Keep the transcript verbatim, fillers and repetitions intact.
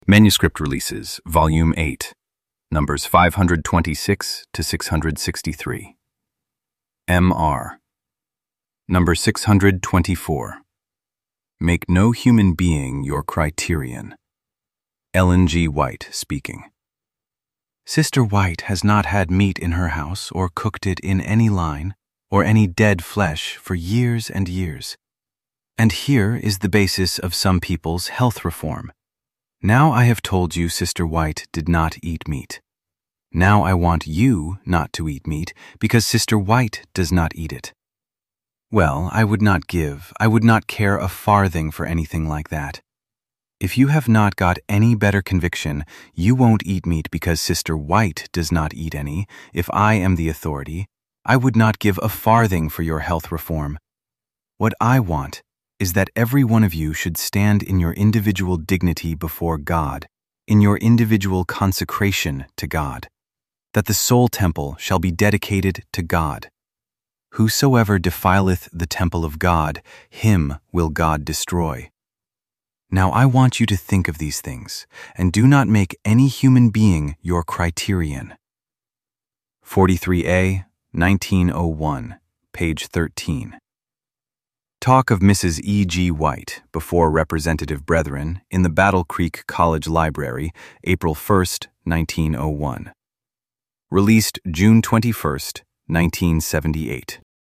Manuscript Releases, Volume eight, numbers five hundred twenty-six to six hundred sixty-three. M R. Number six hundred twenty-four. Make no human being your criterion. Ellen G. White speaking. Sister White has not had meat in her house or cooked it in any line or any dead flesh for years and years. And here is the basis of some people's health reform. Now I have told you Sister White did not eat meat. Now I want you not to eat meat because Sister White does not eat it. Well, I would not give, I would not care a farthing for anything like that. If you have not got any better conviction, you won't eat meat because Sister White does not eat any. If I am the authority, I would not give a farthing for your health reform. What I want is that every one of you should stand in your individual dignity before God, in your individual consecration to God, that the soul temple shall be dedicated to God. Whosoever defileth the temple of God, him will God destroy. Now I want you to think of these things, and do not make any human being your criterion. forty-three A, nineteen oh one, page thirteen. Talk of Missus E G White before Representative Brethren in the Battle Creek College Library, April first, nineteen oh one. Released June twenty-first, nineteen seventy-eight.